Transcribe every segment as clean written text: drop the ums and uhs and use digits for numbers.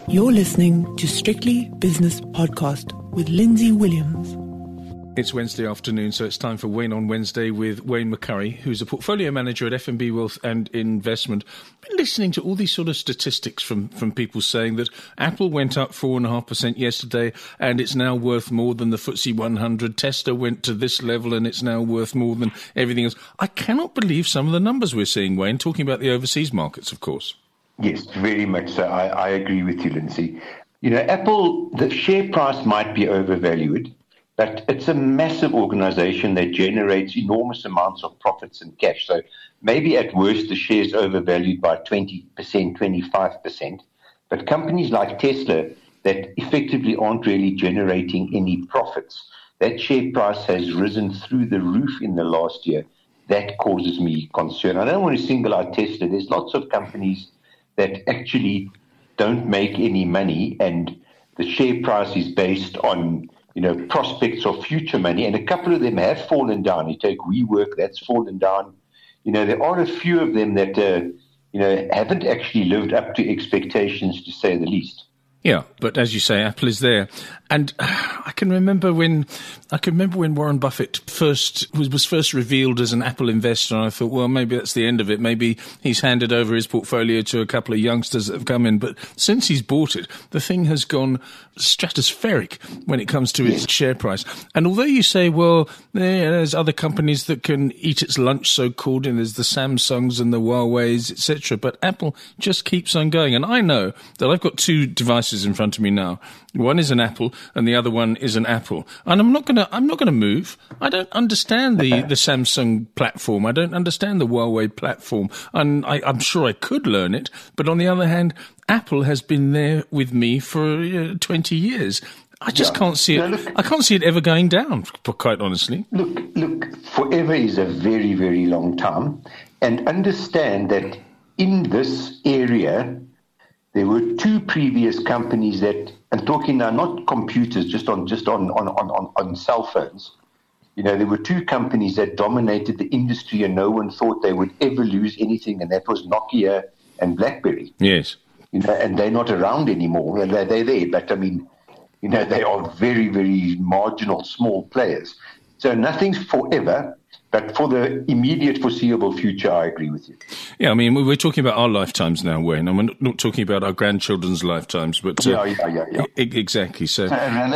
You're listening to Strictly Business Podcast with Lindsay Williams. It's Wednesday afternoon, so it's time for Wayne on Wednesday with Wayne McCurry, who's a portfolio manager at F&B Wealth and Investment. I've been listening to all these sort of statistics from people saying that Apple went up 4.5% yesterday and it's now worth more than the FTSE 100. Tesla went to this level and it's now worth more than everything else. I cannot believe some of the numbers we're seeing, Wayne, talking about the overseas markets, of course. Yes, very much so. I agree with you, Lindsay. You know, Apple, the share price might be overvalued, but it's a massive organization that generates enormous amounts of profits and cash. So maybe at worst, the share's overvalued by 20%, 25%. But companies like Tesla that effectively aren't really generating any profits, that share price has risen through the roof in the last year. That causes me concern. I don't want to single out Tesla. There's lots of companies that actually don't make any money, and the share price is based on prospects of future money, and a couple of them have fallen down. You take WeWork, that's fallen down. There are a few of them that, haven't actually lived up to expectations, to say the least. Yeah, but as you say, Apple is there. And I can remember when Warren Buffett was first revealed as an Apple investor, and I thought, well, maybe that's the end of it. Maybe he's handed over his portfolio to a couple of youngsters that have come in. But since he's bought it, the thing has gone stratospheric when it comes to its share price. And although you say, well, there's other companies that can eat its lunch, so-called, and there's the Samsungs and the Huaweis, etc., but Apple just keeps on going. And I know that I've got two devices in front of me now. One is an Apple and the other one is an Apple. And I'm not going to move. I don't understand the Samsung platform. I don't understand the Huawei platform. And I'm sure I could learn it. But on the other hand, Apple has been there with me for 20 years. I just can't see it. I can't see it ever going down, quite honestly. Look, forever is a very, very long time. And understand that in this area, there were two previous companies that, I'm talking now not computers, just on cell phones. There were two companies that dominated the industry, and no one thought they would ever lose anything, and that was Nokia and BlackBerry. Yes. And they're not around anymore. They're there, but they are very, very marginal, small players. So nothing's forever. But for the immediate foreseeable future, I agree with you. Yeah, I mean, we're talking about our lifetimes now, Wayne, and we're not talking about our grandchildren's lifetimes. But yeah. Exactly. So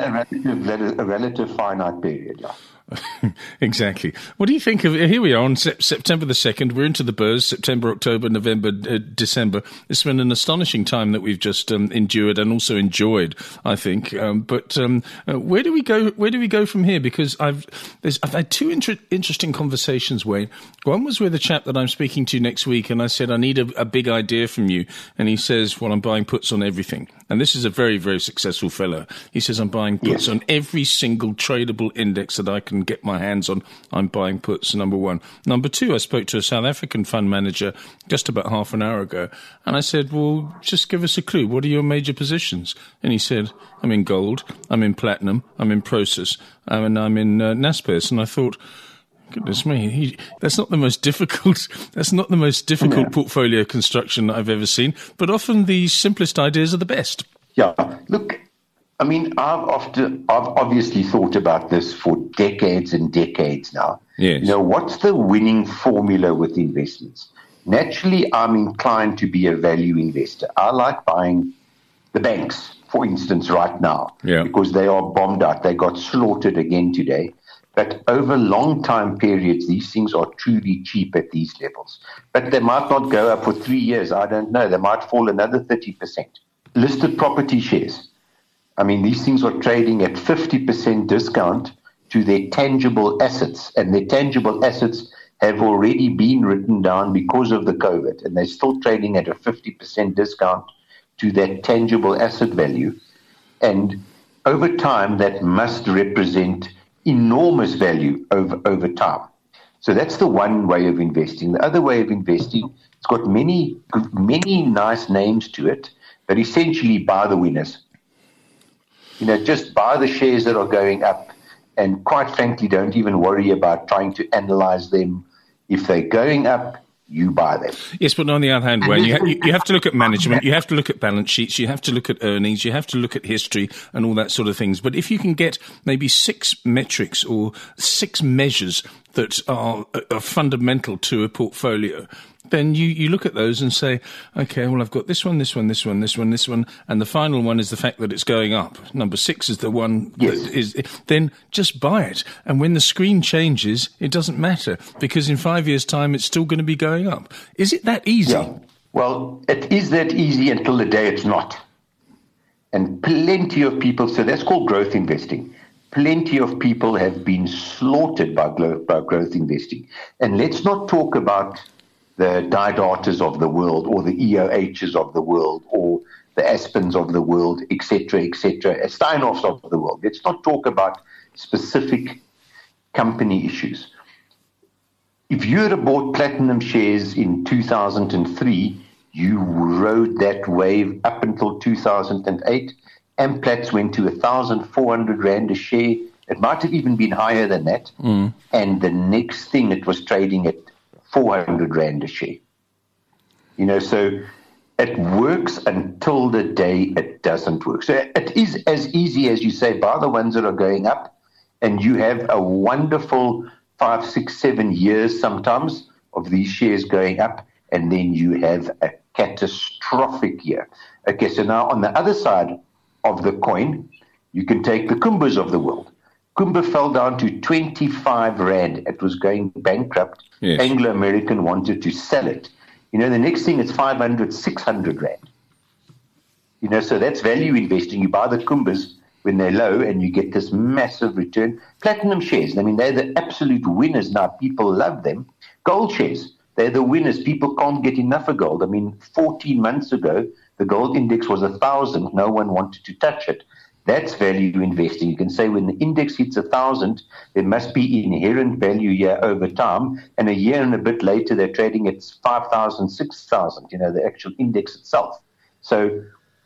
a relative finite period, yeah. Exactly. What do you think of, here we are on September the 2nd, we're into the burrs, September, October, November, December. It's been an astonishing time that we've just endured and also enjoyed, I think. But where do we go from here? Because I've had two interesting conversations, Wayne. One was with a chap that I'm speaking to next week, and I said, I need a big idea from you. And he says, well, I'm buying puts on everything. And this is a very, very successful fellow. He says, I'm buying puts on every single tradable index that I can get my hands on. I'm buying puts, number one. Number two, I spoke to a South African fund manager just about half an hour ago, and I said, well, just give us a clue. What are your major positions? And he said, I'm in gold, I'm in platinum, I'm in Prosus, and I'm in Naspers. And I thought, goodness me, that's not the most difficult portfolio construction that I've ever seen, but often the simplest ideas are the best. Yeah, look, I mean, I've obviously thought about this for decades and decades now. Yes. What's the winning formula with investments? Naturally, I'm inclined to be a value investor. I like buying the banks, for instance, right now, because they are bombed out. They got slaughtered again today. But over long time periods, these things are truly cheap at these levels. But they might not go up for 3 years. I don't know. They might fall another 30%. Listed property shares. I mean, these things are trading at 50% discount to their tangible assets, and their tangible assets have already been written down because of the COVID, and they're still trading at a 50% discount to that tangible asset value. And over time, that must represent enormous value over time. So that's the one way of investing. The other way of investing, it's got many nice names to it, but essentially buy the winners. Just buy the shares that are going up, and quite frankly, don't even worry about trying to analyze them. If they're going up, you buy them. Yes, but on the other hand, Wayne, you have to look at management, you have to look at balance sheets, you have to look at earnings, you have to look at history and all that sort of things. But if you can get maybe 6 metrics or 6 measures that are fundamental to a portfolio, then you look at those and say, okay, well, I've got this one, this one, this one, this one, this one, and the final one is the fact that it's going up. Number 6 is the one that is, then just buy it. And when the screen changes, it doesn't matter, because in 5 years' time, it's still going to be going up. Is it that easy? Yeah. Well, it is that easy until the day it's not. And plenty of people, so that's called growth investing. Plenty of people have been slaughtered by growth investing. And let's not talk about the Didatas of the world, or the EOHs of the world, or the Aspens of the world, etc., Steinhoffs of the world. Let's not talk about specific company issues. If you had bought platinum shares in 2003, you rode that wave up until 2008. Amplats went to 1,400 Rand a share. It might have even been higher than that. And the next thing, it was trading at 400 Rand a share. So it works until the day it doesn't work. So it is as easy as you say, buy the ones that are going up, and you have a wonderful 5, 6, 7 years sometimes of these shares going up, and then you have a catastrophic year. Okay, so now on the other side of the coin, you can take the Kumbas of the world. Kumba fell down to 25 Rand. It was going bankrupt. Yes. Anglo American wanted to sell it. The next thing is 500, 600 Rand. So that's value investing. You buy the Kumbas when they're low and you get this massive return. Platinum shares, they're the absolute winners now. People love them. Gold shares, they're the winners. People can't get enough of gold. 14 months ago, the gold index was 1,000. No one wanted to touch it. That's value investing. You can say when the index hits 1,000, there must be inherent value here over time. And a year and a bit later, they're trading at 5,000, 6,000, the actual index itself. So,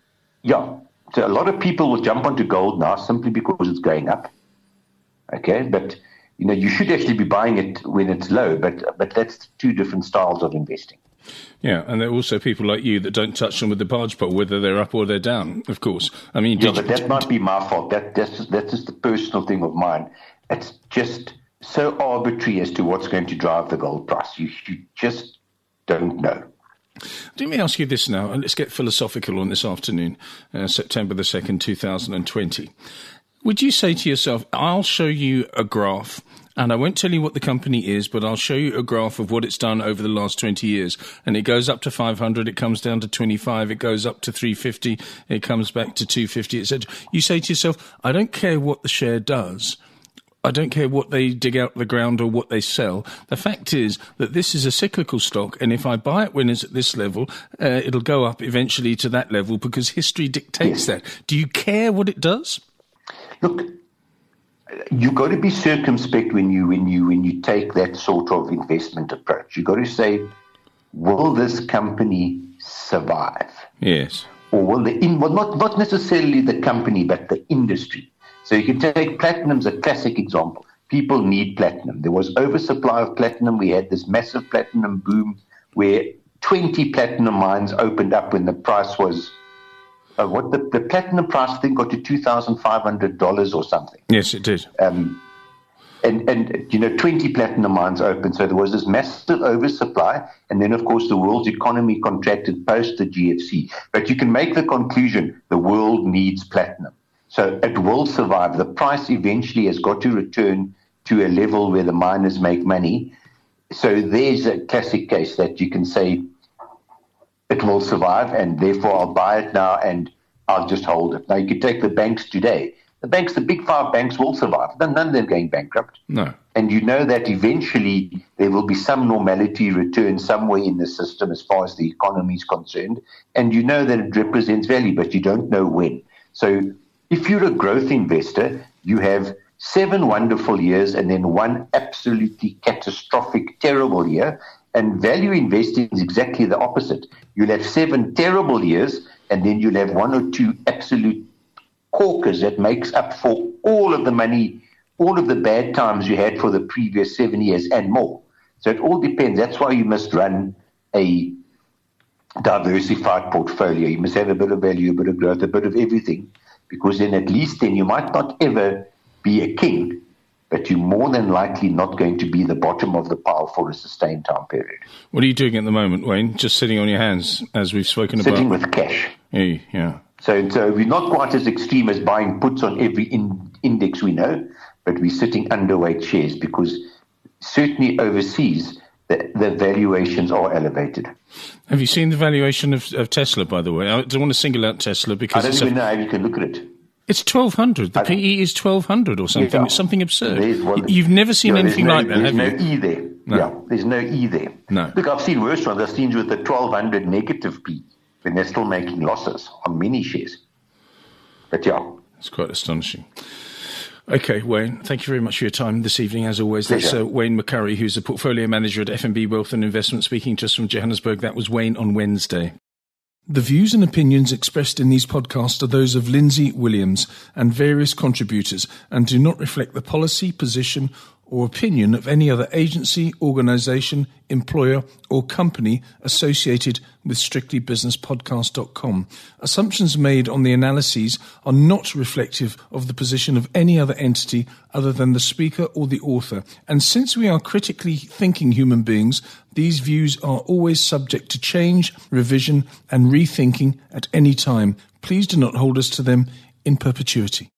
so a lot of people will jump onto gold now simply because it's going up. Okay, but, you should actually be buying it when it's low, but that's 2 different styles of investing. Yeah, and there are also people like you that don't touch them with the barge pole, whether they're up or they're down, of course. But that might be my fault. That's just a personal thing of mine. It's just so arbitrary as to what's going to drive the gold price. You just don't know. Let me ask you this now, and let's get philosophical on this afternoon, September the 2nd, 2020. Would you say to yourself, I'll show you a graph, and I won't tell you what the company is, but I'll show you a graph of what it's done over the last 20 years. And it goes up to 500, it comes down to 25, it goes up to 350, it comes back to 250, etc. You say to yourself, I don't care what the share does. I don't care what they dig out of the ground or what they sell. The fact is that this is a cyclical stock, and if I buy it when it's at this level, it'll go up eventually to that level because history dictates that. Do you care what it does? Look, you've got to be circumspect when you take that sort of investment approach. You've got to say, will this company survive? Yes. Or will not necessarily the company, but the industry. So you can take platinum's a classic example. People need platinum. There was oversupply of platinum. We had this massive platinum boom where 20 platinum mines opened up when the price was the platinum price, I think, got to $2,500 or something. Yes, it did. And 20 platinum mines opened, so there was this massive oversupply, and then, of course, the world's economy contracted post the GFC. But you can make the conclusion the world needs platinum. So it will survive. The price eventually has got to return to a level where the miners make money. So there's a classic case that you can say, it will survive, and therefore I'll buy it now and I'll just hold it. Now, you could take the banks today. The big 5 banks will survive. None of them going bankrupt. No. And you know that eventually there will be some normality return somewhere in the system as far as the economy is concerned. And you know that it represents value, but you don't know when. So if you're a growth investor, you have 7 wonderful years and then 1 absolutely catastrophic, terrible year. And value investing is exactly the opposite. You'll have 7 terrible years, and then you'll have 1 or 2 absolute corkers that makes up for all of the money, all of the bad times you had for the previous 7 years and more. So it all depends. That's why you must run a diversified portfolio. You must have a bit of value, a bit of growth, a bit of everything, because then at least then you might not ever be a king, but you're more than likely not going to be the bottom of the pile for a sustained time period. What are you doing at the moment, Wayne? Just sitting on your hands, as we've spoken about? Sitting with cash. Yeah. So we're not quite as extreme as buying puts on every index we know, but we're sitting underweight shares because certainly overseas the valuations are elevated. Have you seen the valuation of Tesla, by the way? I don't want to single out Tesla because I don't even know how you can look at it. It's 1,200. The PE is 1,200 or something. Yeah. It's something absurd. You've never seen anything like that, have you? There's no E there. No. Yeah, there's no E there. No. Look, I've seen worse ones. I've seen with the 1,200 negative P when they're still making losses on many shares. But yeah. It's quite astonishing. Okay, Wayne, thank you very much for your time this evening, as always. Pleasure. That's Wayne McCurry, who's a portfolio manager at FNB Wealth and Investment, speaking just from Johannesburg. That was Wayne on Wednesday. The views and opinions expressed in these podcasts are those of Lindsay Williams and various contributors and do not reflect the policy, position or opinion of any other agency, organisation, employer or company associated with strictlybusinesspodcast.com. Assumptions made on the analyses are not reflective of the position of any other entity other than the speaker or the author. And since we are critically thinking human beings, these views are always subject to change, revision and rethinking at any time. Please do not hold us to them in perpetuity.